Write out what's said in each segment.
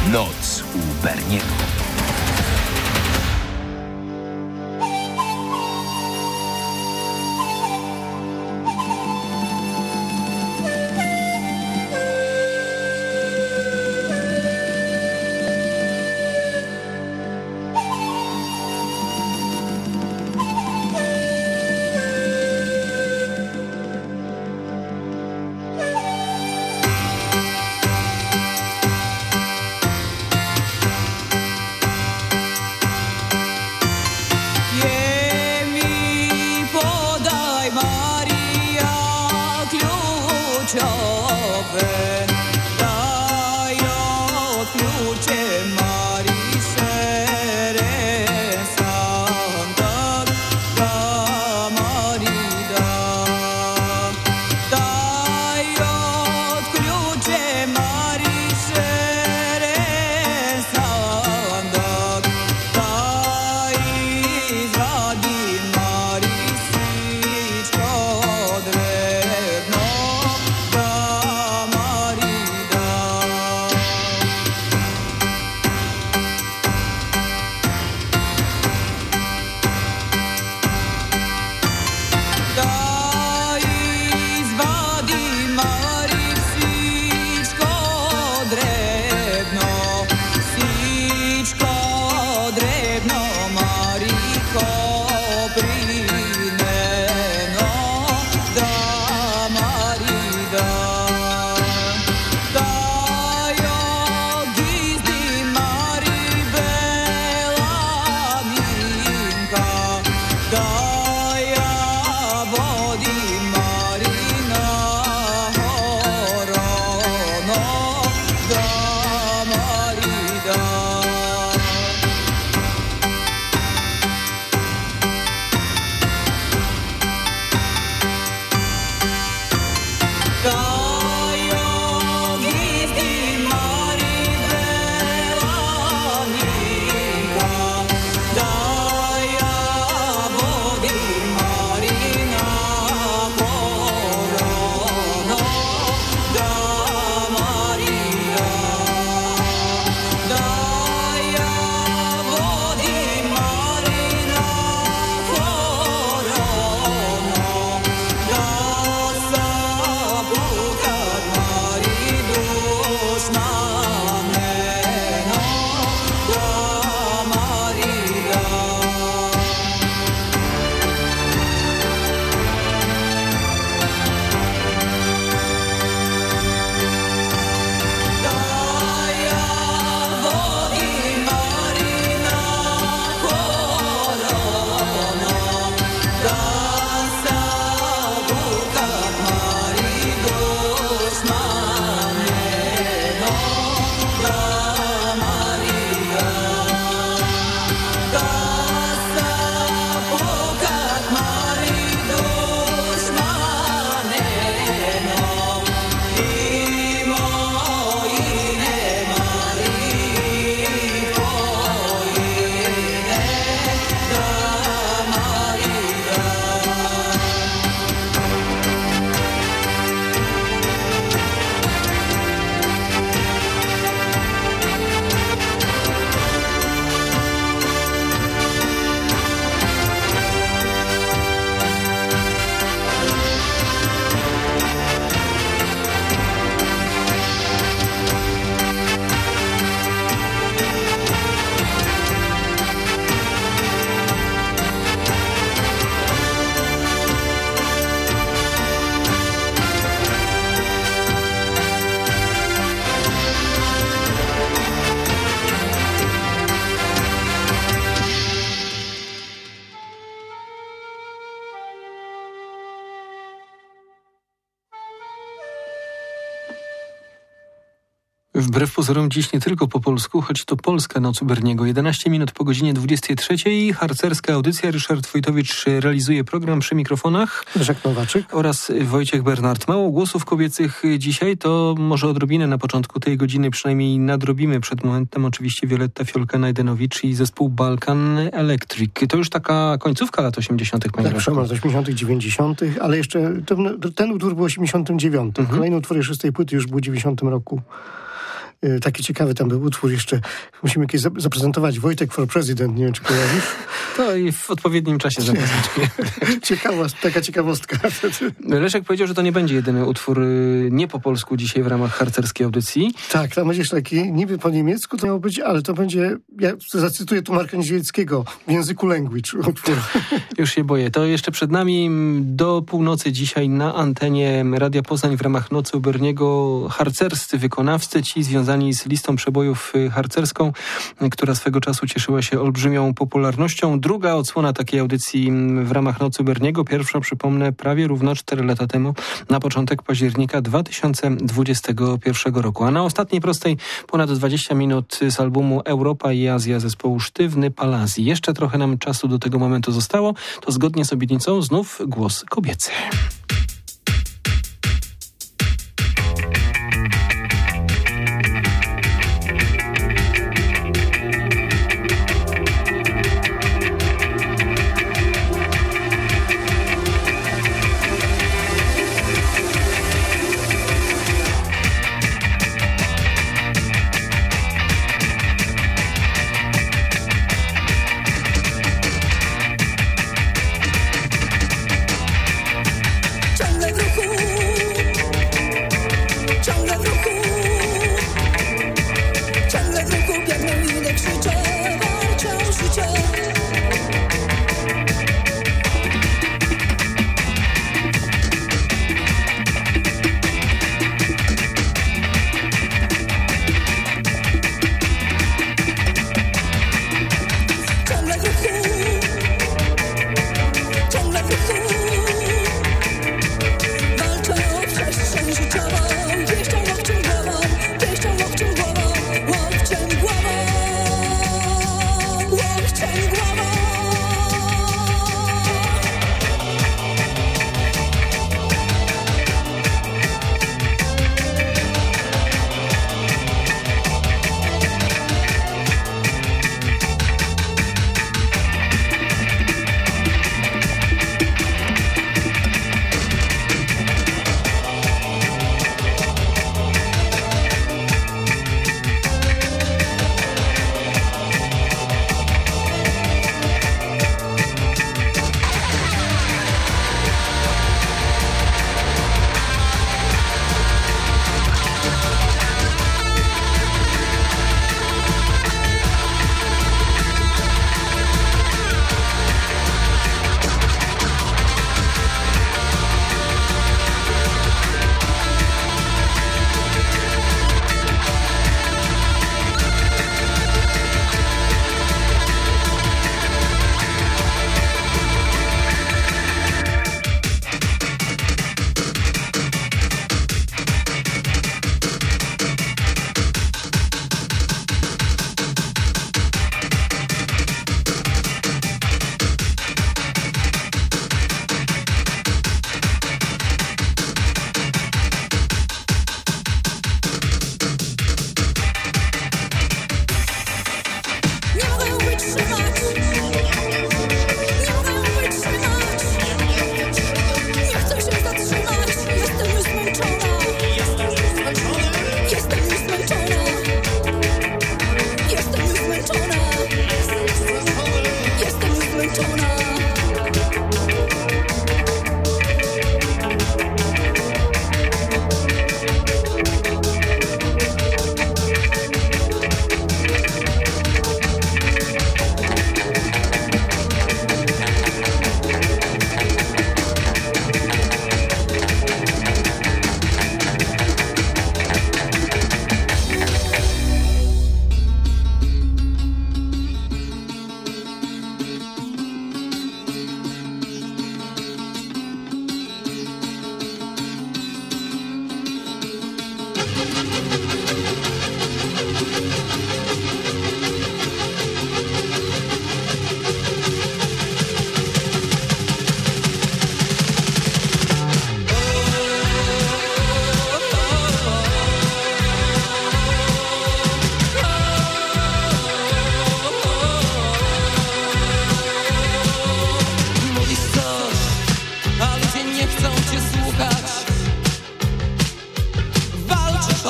Noc u Berniego. Wbrew pozorom dziś nie tylko po polsku, choć to polska Noc u Berniego. 11 minut po godzinie 23. Harcerska audycja. Ryszard Wojtowicz realizuje program przy mikrofonach. Leszek Nowaczyk oraz Wojciech Bernard. Mało głosów kobiecych dzisiaj, to może odrobinę na początku tej godziny przynajmniej nadrobimy. Przed momentem oczywiście Wioletta Fiolka-Najdenowicz i zespół Balkan Electric. To już taka końcówka lat 80. Tak, przełom lat 80., 90., ale jeszcze ten utwór był w 89. Kolejny utwór jeszcze z tej płyty już był w 90 roku. Taki ciekawy tam był utwór jeszcze. Musimy jakieś zaprezentować. Wojtek for President, nie wiem, czy kojarzysz? To i w odpowiednim czasie zaprezentuję. Taka ciekawostka. Leszek powiedział, że to nie będzie jedyny utwór nie po polsku dzisiaj w ramach harcerskiej audycji. Tak, tam będzie taki, niby po niemiecku to miało być, ale to będzie, ja zacytuję tu Marka Niedźwieckiego, w języku language utwór. Już się boję. To jeszcze przed nami do północy dzisiaj na antenie Radia Poznań w ramach Nocy u Berniego harcerscy wykonawcy, ci związani z listą przebojów harcerską, która swego czasu cieszyła się olbrzymią popularnością. Druga odsłona takiej audycji w ramach Nocy u Berniego. Pierwsza, przypomnę, prawie równo 4 lata temu, na początek października 2021 roku. A na ostatniej prostej ponad 20 minut z albumu Europa i Azja zespołu Sztywny Palazzi. Jeszcze trochę nam czasu do tego momentu zostało. To zgodnie z obietnicą znów głos kobiecy. Walczę o przestrzeń życiową, gdzieś tam w czym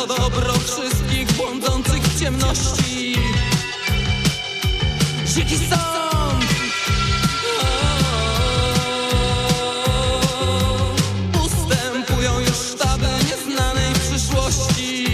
o dobro wszystkich błądzących w ciemności. Dziki sąd ustępują już sztaby nieznanej przyszłości.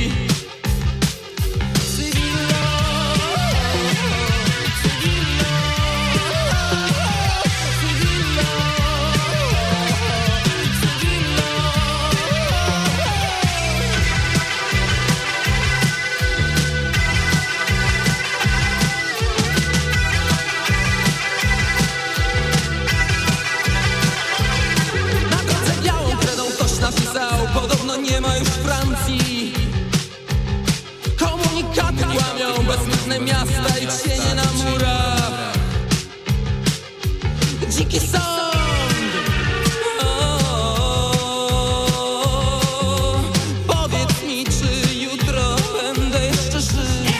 Podobno nie ma już Francji. Komunikaty łamią bezludne miasta i cienie na murach. Dziki sąd. Powiedz mi, czy jutro będę jeszcze żyć.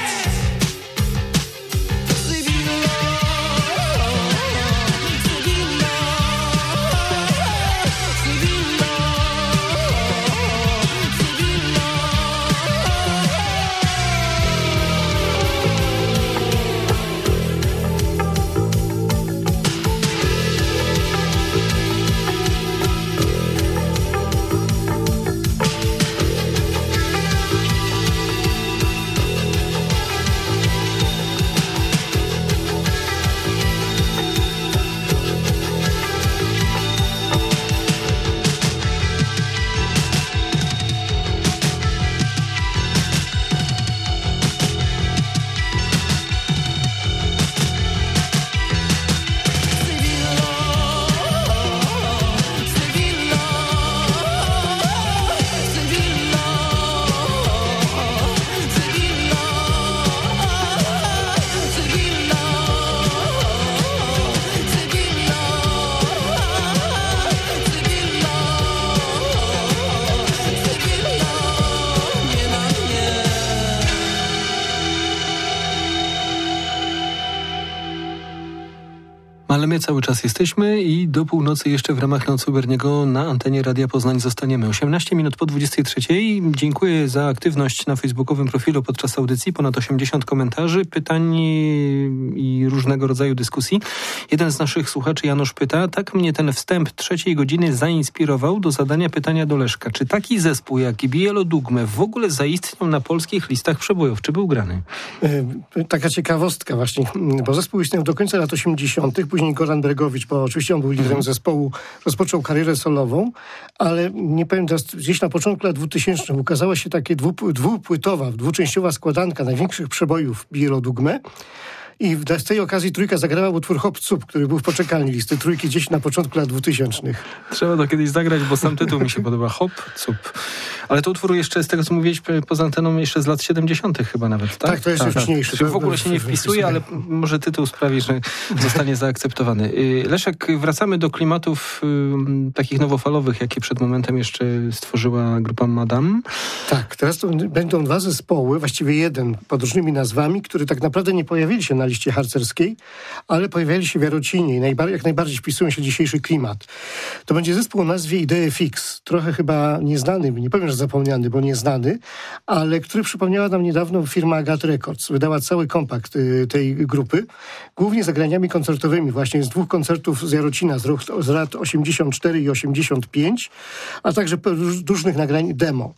Ale my cały czas jesteśmy i do północy jeszcze w ramach Nocy u Berniego na antenie Radia Poznań zostaniemy. 18 minut po 23. Dziękuję za aktywność na facebookowym profilu podczas audycji. Ponad 80 komentarzy, pytań i różnego rodzaju dyskusji. Jeden z naszych słuchaczy, Janusz, pyta: tak mnie ten wstęp 3 godziny zainspirował do zadania pytania do Leszka. Czy taki zespół jak Bielo Dugme w ogóle zaistniał na polskich listach przebojów? Czy był grany? Taka ciekawostka właśnie, bo zespół istniał do końca lat 80. Później Goran Bregowicz, bo oczywiście on był liderem zespołu, rozpoczął karierę solową, ale nie powiem teraz, gdzieś na początku lat 2000 ukazała się takie dwupłytowa, dwuczęściowa składanka największych przebojów Bielo Dugme. I z tej okazji trójka zagrała utwór Hop Cup, który był w poczekalni listy trójki gdzieś na początku lat 2000. Trzeba to kiedyś zagrać, bo sam tytuł mi się podoba. Hop Cup. Ale to utwór jeszcze, z tego co mówiłeś poza anteną, jeszcze z lat 70. chyba nawet, tak? Tak, to jest wcześniejszy. To w ogóle się nie wpisuje, ale może tytuł sprawi, że zostanie zaakceptowany. Leszek, wracamy do klimatów takich nowofalowych, jakie przed momentem jeszcze stworzyła grupa Madame. Tak, teraz to będą 2 zespoły, właściwie jeden, pod różnymi nazwami, które tak naprawdę nie pojawili się na liście harcerskiej, ale pojawiali się w Jarocinie i jak najbardziej wpisują się w dzisiejszy klimat. To będzie zespół o nazwie Idee Fix, trochę chyba nieznany, nie powiem, że zapomniany, bo nieznany, ale który przypomniała nam niedawno firma Agat Records. Wydała cały kompakt tej grupy, głównie zagraniami koncertowymi, właśnie z 2 koncertów z Jarocina z lat 84 i 85, a także różnych nagrań demo.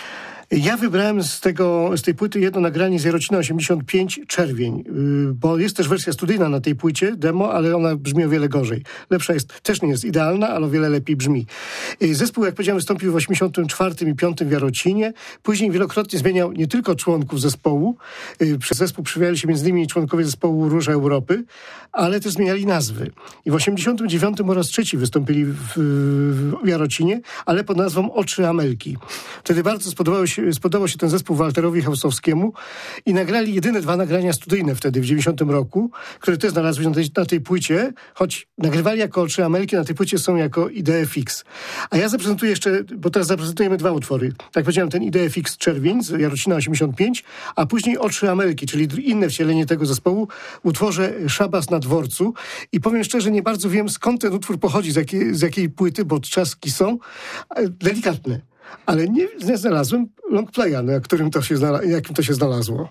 Ja wybrałem z tej płyty jedno nagranie z Jarocina 85, Czerwień, bo jest też wersja studyjna na tej płycie, demo, ale ona brzmi o wiele gorzej. Lepsza jest, też nie jest idealna, ale o wiele lepiej brzmi. Zespół, jak powiedziałem, wystąpił w 84 i 5 w Jarocinie. Później wielokrotnie zmieniał nie tylko członków zespołu. Przez zespół przywijali się między innymi członkowie zespołu Róża Europy, ale też zmieniali nazwy. I w 89 po raz trzeci wystąpili w Jarocinie, ale pod nazwą Oczy Amelki. Wtedy bardzo spodobał się ten zespół Walterowi Hausowskiemu i nagrali jedyne 2 nagrania studyjne wtedy, w 90 roku, które też znalazły na tej płycie, choć nagrywali jako Oczy Amelki, na tej płycie są jako Idee Fix. A ja zaprezentuję jeszcze, bo teraz zaprezentujemy 2 utwory. Tak powiedziałem, ten Idee Fix Czerwień z Jarocina 85, a później Oczy Amelki, czyli inne wcielenie tego zespołu, w utworze Szabas na dworcu. I powiem szczerze, nie bardzo wiem, skąd ten utwór pochodzi, z jakiej płyty, bo trzaski są delikatne. ale nie znalazłem longplaya, no, jakim to się znalazło.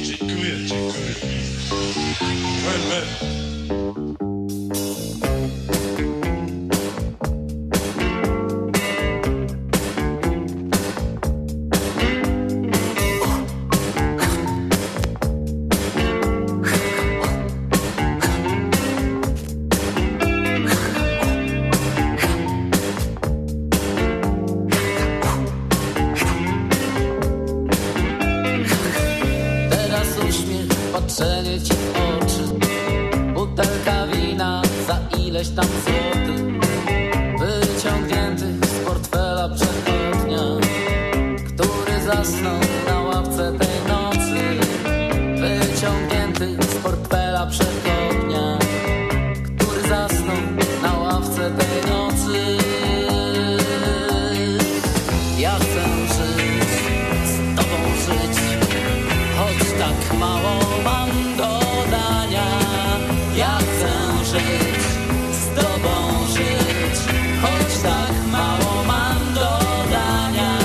Patrzenie ci w oczy, butelka wina za ileś tam złotych, wyciągnięty z portfela przechodnia, który zasnął na ławce tej nocy. Wyciągnięty z portfela przechodnia, który zasnął na ławce tej nocy. Ja chcę żyć, z tobą żyć, choć tak mało mam do dania. Ja chcę żyć, z tobą żyć, choć tak mało mam do dania.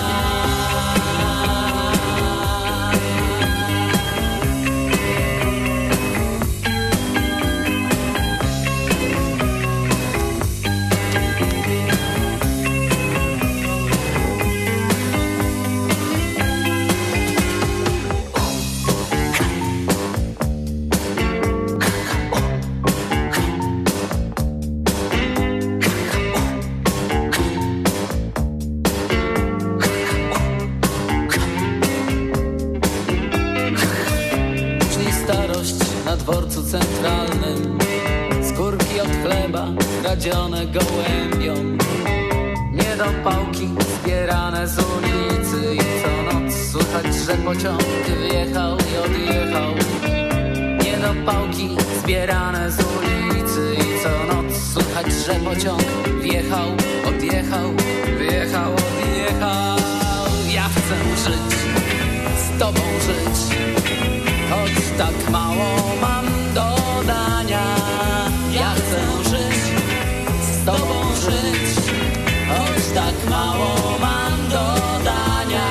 Na dworcu centralnym skórki od chleba kradzione gołębiom, niedopałki zbierane z ulicy i co noc słychać, że pociąg wjechał i odjechał. Niedopałki zbierane z ulicy i co noc słychać, że pociąg wjechał, odjechał, wjechał, odjechał. Ja chcę żyć, z tobą żyć, choć tak mało mam do dania. Ja chcę żyć, z tobą żyć, choć tak mało mam do dania.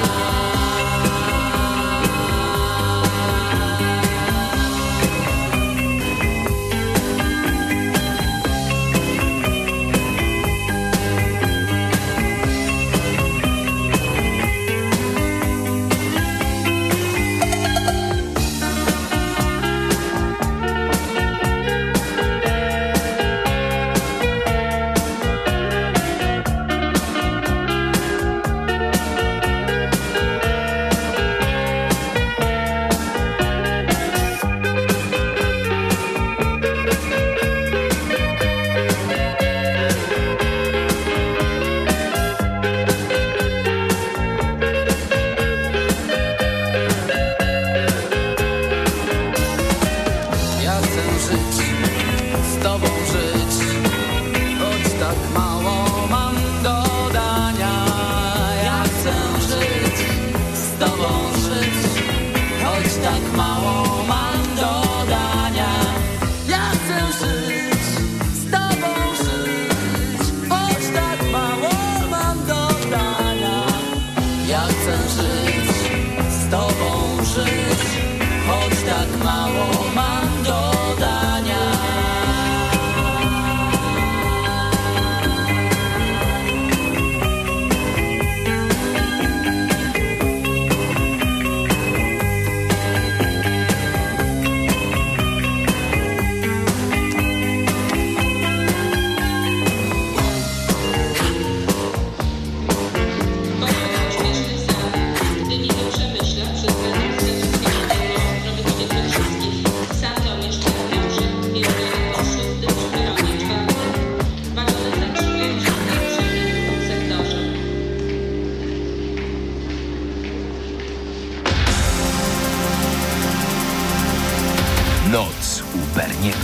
Noc u Berniego.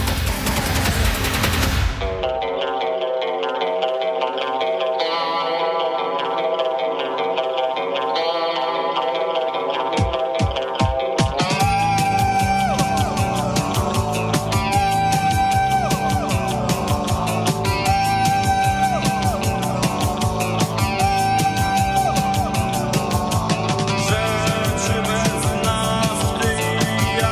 Rzeczy bez nas, ty i ja.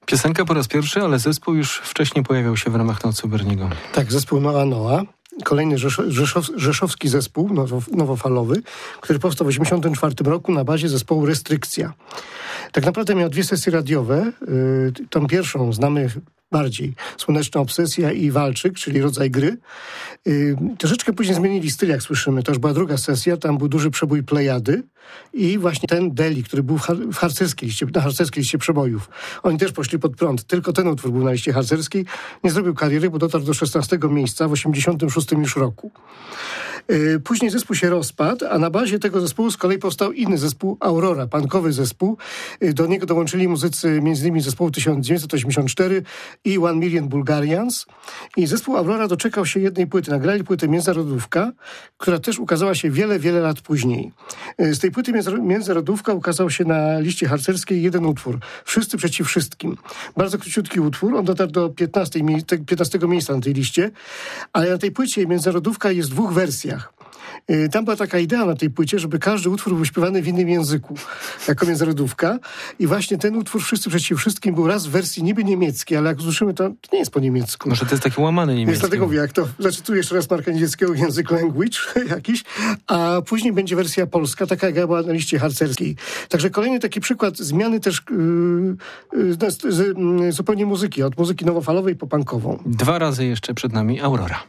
Piosenka po raz pierwszy, ale zespół już wcześniej pojawiał się w ramach Nocy u Berniego. Tak, zespół Noa Noa. Kolejny rzeszowski zespół nowofalowy, który powstał w 1984 roku na bazie zespołu Restrykcja. Tak naprawdę miał 2 sesje radiowe. Tą pierwszą znamy bardziej. Słoneczna obsesja i Walczyk, czyli rodzaj gry. Troszeczkę później zmienili styl, jak słyszymy. To już była druga sesja, tam był duży przebój Plejady i właśnie ten Deli, który był na harcerskiej liście przebojów. Oni też poszli pod prąd. Tylko ten utwór był na liście harcerskiej. Nie zrobił kariery, bo dotarł do 16 miejsca w 86 już roku. Później zespół się rozpadł, a na bazie tego zespołu z kolei powstał inny zespół, Aurora, punkowy zespół. Do niego dołączyli muzycy m.in. zespołu 1984 i 1 Million Bulgarians. I zespół Aurora doczekał się jednej płyty. Nagrali płytę Międzynarodówka, która też ukazała się wiele lat później. Z tej płyty Międzynarodówka ukazał się na liście harcerskiej jeden utwór. Wszyscy przeciw wszystkim. Bardzo króciutki utwór. On dotarł do 15 miejsca na tej liście. Ale na tej płycie Międzynarodówka jest w 2 wersjach. Tam była taka idea na tej płycie, żeby każdy utwór był śpiewany w innym języku, jako międzynarodówka. I właśnie ten utwór Wszyscy przeciw wszystkim był raz w wersji niby niemieckiej, ale jak usłyszymy, to nie jest po niemiecku. Może to jest taki łamany niemiecki. Więc dlatego mówię, jak to zacytuję jeszcze raz markę niemieckiego, język language jakiś, a później będzie wersja polska, taka jak była na liście harcerskiej. Także kolejny taki przykład zmiany też zupełnie muzyki, od muzyki nowofalowej po punkową. 2 razy jeszcze przed nami Aurora.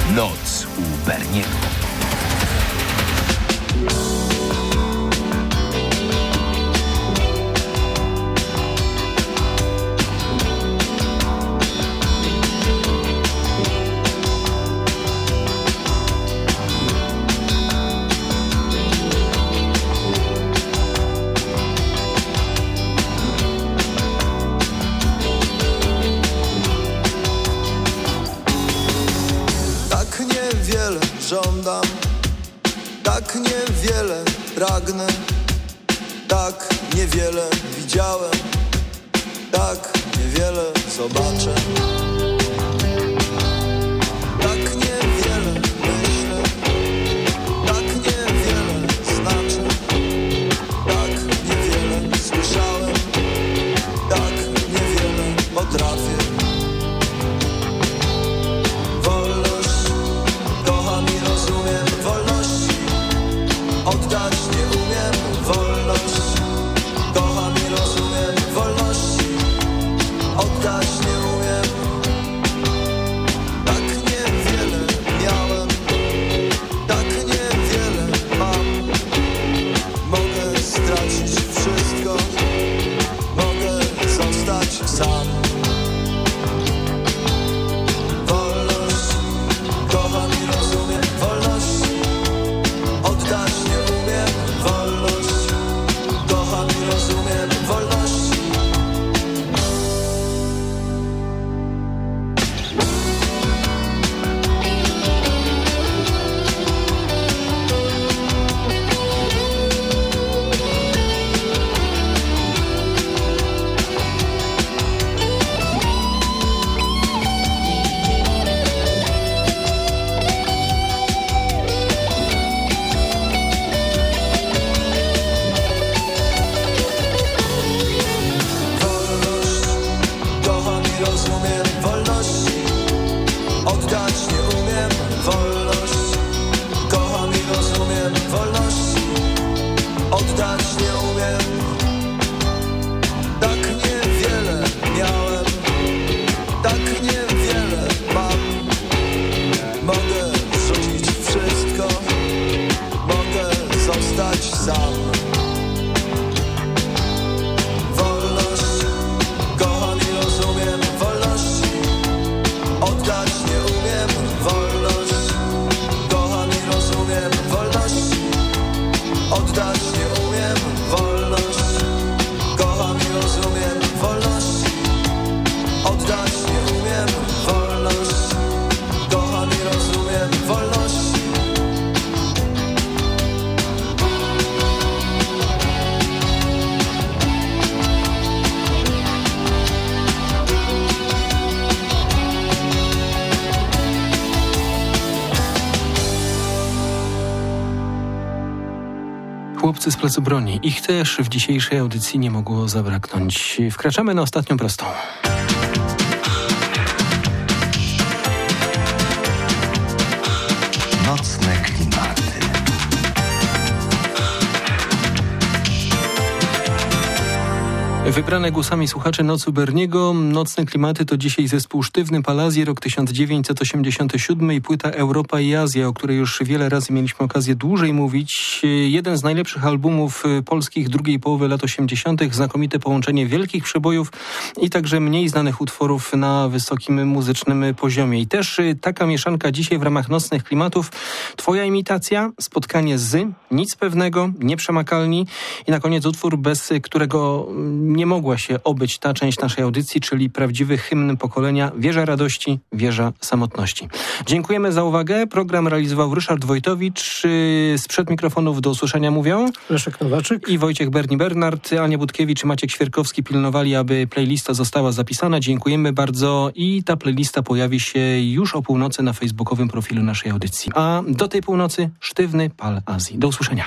Noc u Berniego. niewiele żądam, tak niewiele pragnę, tak niewiele widziałem, tak niewiele zobaczę. Tak niewiele myślę, tak niewiele znaczy, tak niewiele słyszałem, tak niewiele potrafię. Wolność kocham i rozumiem, wolności oddać nie umiem. Wolność kocham i rozumiem, wolności oddać nie umiem. Tak niewiele miałem, tak niewiele mam. Mogę stracić wszystko, mogę zostać sam. Wolność kocham i rozumiem, wolności oddać nie umiem. Wolność kocham i rozumiem, wolności. Wolność kocham i rozumiem, wolności oddać nie umiem. Wolność kocham i rozumiem, wolności oddać nie umiem. Tak niewiele miałem, tak niewiele mam. Mogę rzucić wszystko, mogę zostać sam. Wolność kocham i rozumiem, wolności oddać nie umiem. Wolność kocham i rozumiem, wolności oddać nie umiem. Wolność kocham i rozumiem, wolności oddać nie umiem. Wolność kocham i rozumiem, wolności. Chłopcy z Placu Broni. Ich też w dzisiejszej audycji nie mogło zabraknąć. Wkraczamy na ostatnią prostą. Nocne klimaty. Wybrane głosami słuchaczy Nocy Berniego. Nocne klimaty to dzisiaj zespół Sztywny Palazji, rok 1987 i płyta Europa i Azja, o której już wiele razy mieliśmy okazję dłużej mówić. Jeden z najlepszych albumów polskich drugiej połowy lat 80. Znakomite połączenie wielkich przebojów i także mniej znanych utworów na wysokim muzycznym poziomie. I też taka mieszanka dzisiaj w ramach Nocnych Klimatów. Twoja imitacja, spotkanie z, nic pewnego, Nieprzemakalni i na koniec utwór, bez którego nie mogła się obyć ta część naszej audycji, czyli prawdziwy hymn pokolenia Wieża Radości, Wieża Samotności. Dziękujemy za uwagę. Program realizował Ryszard Wojtowicz. Sprzed mikrofonów do usłyszenia mówią Leszek Nowaczyk i Wojciech Berni-Bernard. Ania Budkiewicz i Maciek Świerkowski pilnowali, aby playlista została zapisana. Dziękujemy bardzo i ta playlista pojawi się już o północy na facebookowym profilu naszej audycji. A do tej północy Sztywny Pal Azji. Do usłyszenia.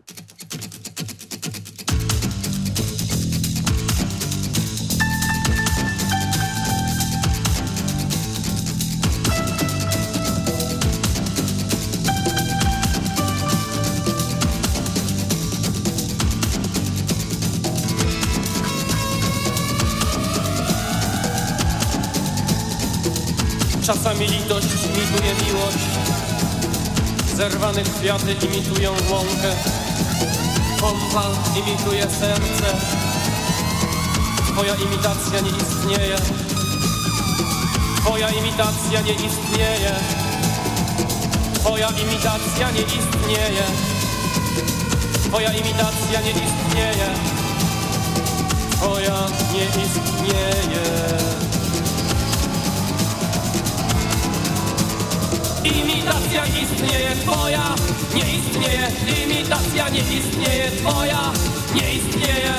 Czasami litość imituje miłość, zerwane kwiaty imitują łąkę, pompa imituje serce. Twoja imitacja nie istnieje, twoja imitacja nie istnieje, twoja imitacja nie istnieje, twoja imitacja nie istnieje, twoja nie istnieje. Imitacja istnieje, twoja nie istnieje. Imitacja nie istnieje, twoja nie istnieje.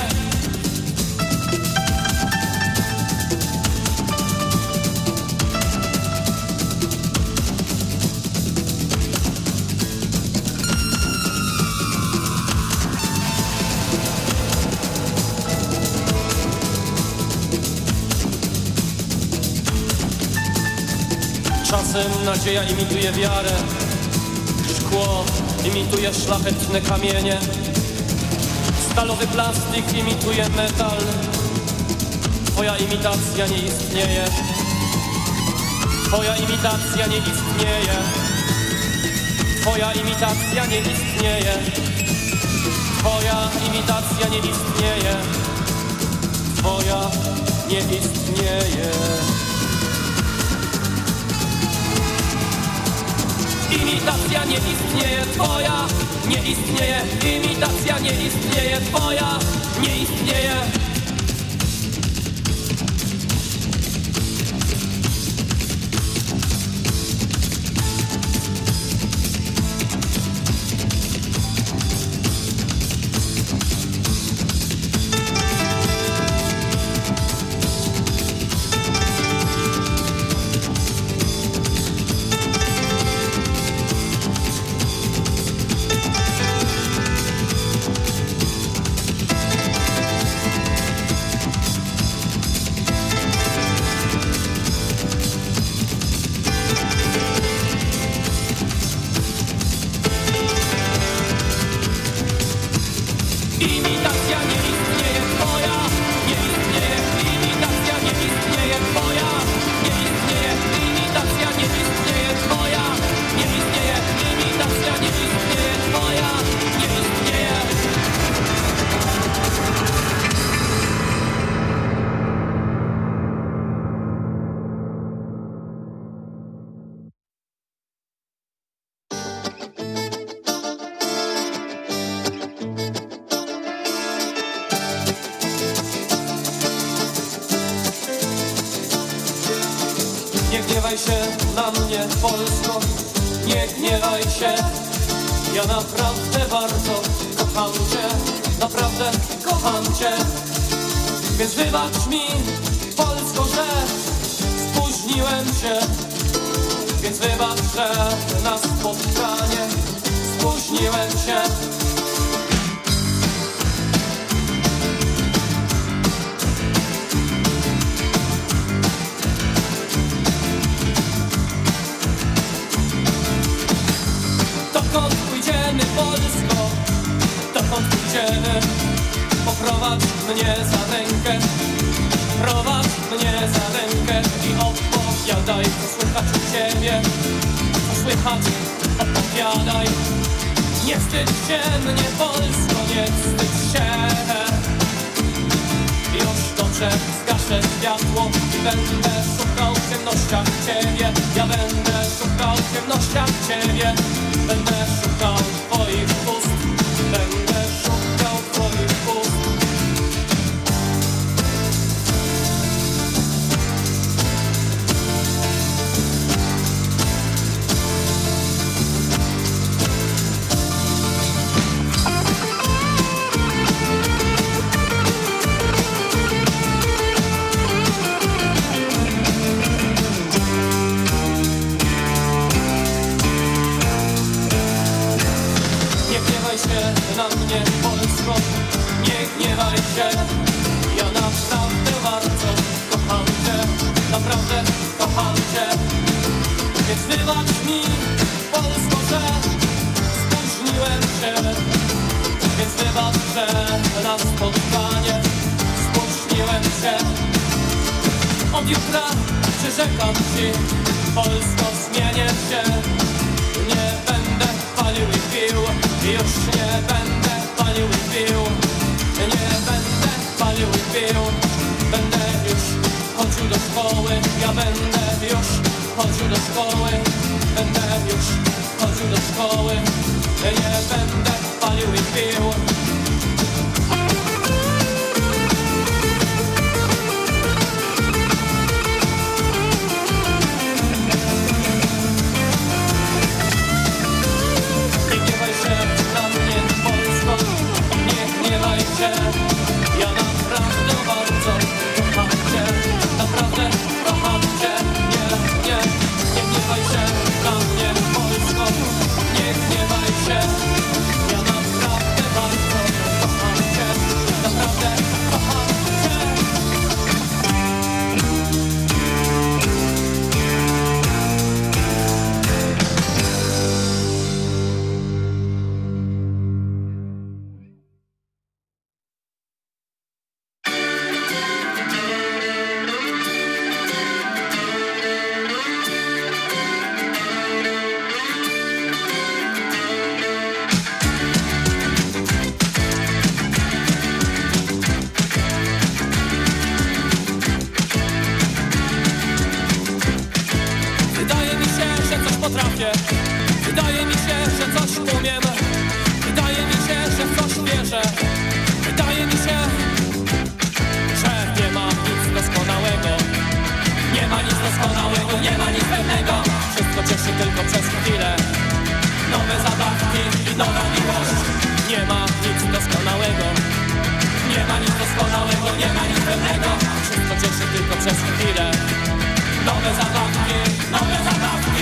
Czasem nadzieja imituje wiarę, szkło imituje szlachetne kamienie, stalowy plastik imituje metal. Twoja imitacja nie istnieje. Twoja imitacja nie istnieje. Twoja imitacja nie istnieje. Twoja imitacja nie istnieje. Twoja nie istnieje. Imitacja nie istnieje, twoja nie istnieje. Imitacja nie istnieje, twoja nie istnieje. Nie gniewaj się na mnie, Polsko, nie gniewaj się. Ja naprawdę bardzo kocham cię, naprawdę kocham cię. Więc wybacz mi, Polsko, że spóźniłem się. Więc wybacz, że na spotkanie spóźniłem się. Dokąd pójdziemy, Polsko? Dokąd pójdziemy? Poprowadź mnie za rękę, prowadź mnie za rękę i opowiadaj, co słychać u ciebie, co słychać, opowiadaj. Nie wstydź się mnie, Polsko, nie wstydź się. Już dobrze zgaszę światło i będę szukał w ciemnościach ciebie. Ja będę szukał w ciemnościach ciebie. Będę szukał twoich ust. Będę szukał twoich ust. Na mnie, Polsko, nie gniewaj się. Ja naprawdę bardzo kocham cię, naprawdę kocham cię. Więc wybacz mi, Polsko, że spóźniłem się. Więc wybacz, że na spotkanie spóźniłem się. Od jutra przyrzekam ci, Polsko, zmienię się. Nie będę palił i pił, już nie będę palił i pił. Nie będę palił i pił. Będę już chodził do szkoły. Ja będę już chodził do szkoły. Będę już chodził do szkoły. Nie będę palił i pił. potrafię. Wydaje mi się, że coś umiem. Wydaje mi się, że w coś wierzę. Wydaje mi się, że nie ma nic doskonałego. Nie ma nic doskonałego, nie ma nic pewnego. Wszystko cieszy tylko przez chwilę. Nowe zabawki i nowa miłość. Nie ma nic doskonałego. Nie ma nic doskonałego, nie ma nic pewnego. Wszystko cieszy tylko przez chwilę. Nowe zabawki, nowe zabawki.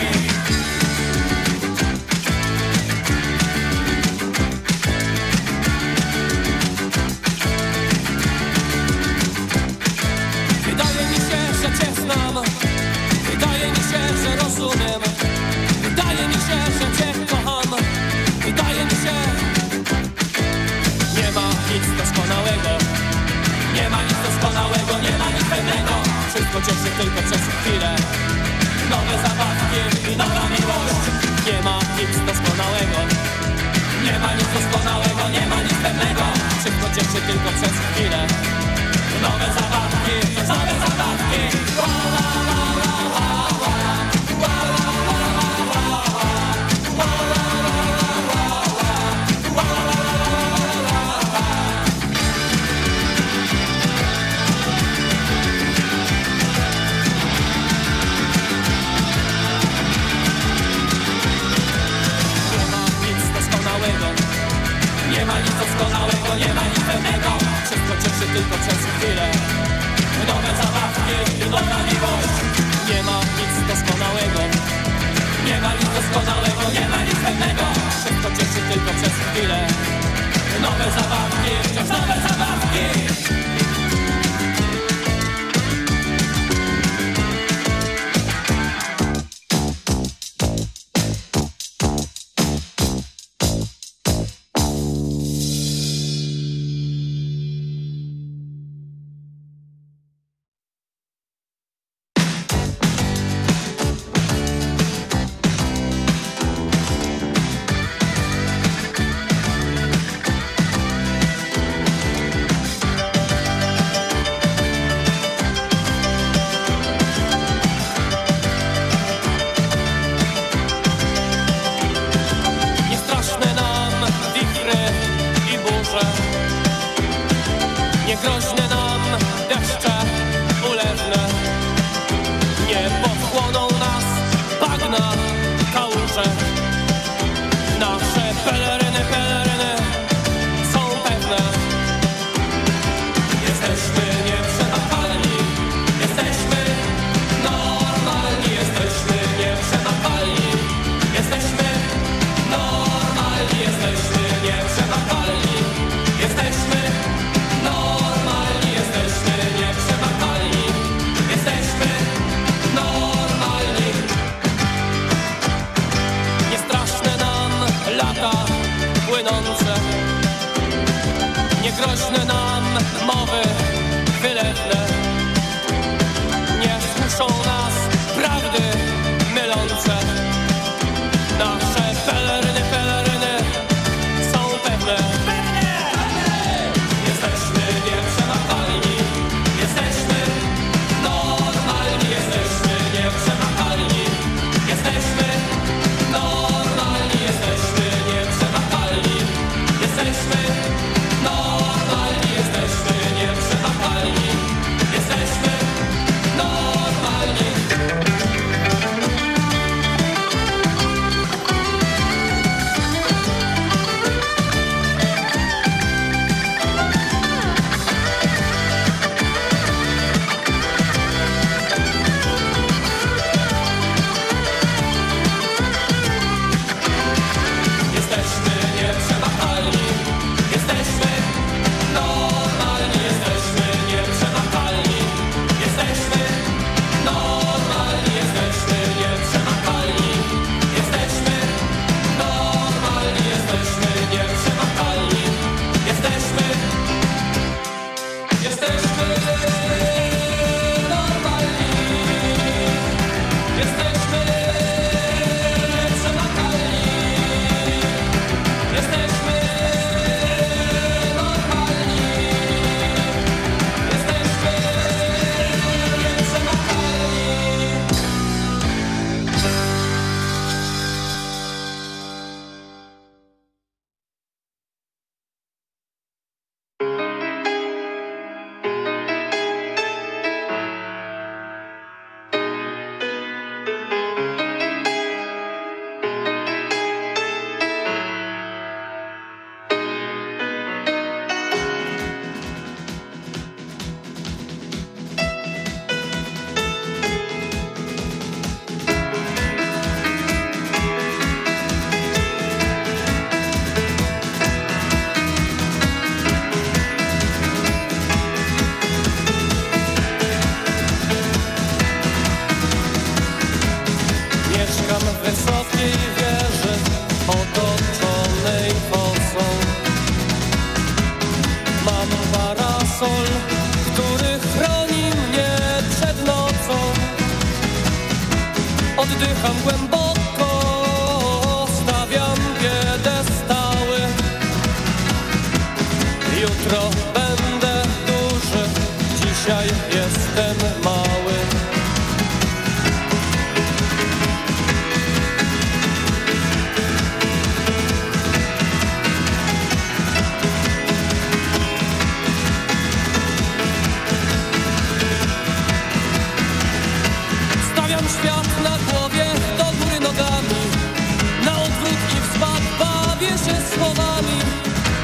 Wydaje mi się, że cię znam. Wydaje mi się, że rozumiem. Wydaje mi się, że cię kocham. Wydaje mi się. Nie ma nic doskonałego. Nie ma nic doskonałego, nie ma nic pewnego. Wszystko cieszy tylko przez chwilę. Nowe zabawki i nowa miłość. Nie ma nic doskonałego. Nie ma nic doskonałego, nie ma nic pewnego. Wszystko cieszy tylko przez chwilę. Nowe zabawki, nowe zabawki. Nie ma nic doskonałego, nie ma nic pewnego. Wszystko cieszy tylko przez chwilę. Nowe zabawki i nowa miłość. Nie ma nic doskonałego. Nie ma nic doskonałego, nie ma nic pewnego. Wszystko cieszy tylko przez chwilę. Nowe zabawki, wciąż nowe zabawki.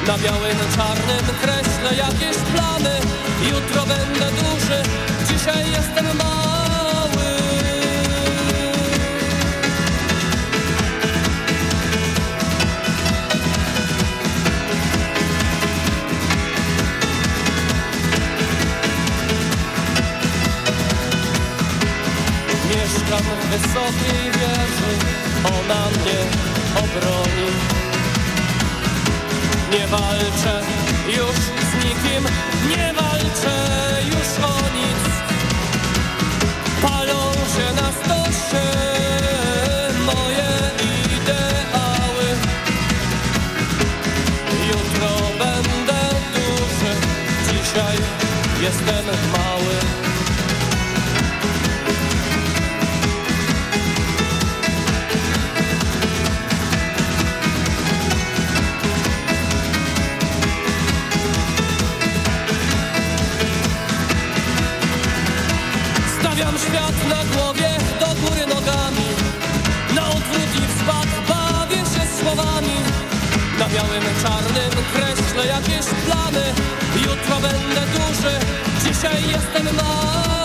Na białym, czarnym kreślę jakieś plany. Jutro będę duży, dzisiaj jestem mały. Mieszkam w wysokiej wieży, ona mnie obroni. Nie walczę już z nikim, nie walczę już o nic. Palą się na stosie moje ideały. Jutro będę duży, dzisiaj jestem mały. Stawiam świat na głowie, do góry nogami. Na odwrót i w spad bawię się słowami. Na białym, czarnym kreślę jakieś plany. Jutro będę duży, dzisiaj jestem mały.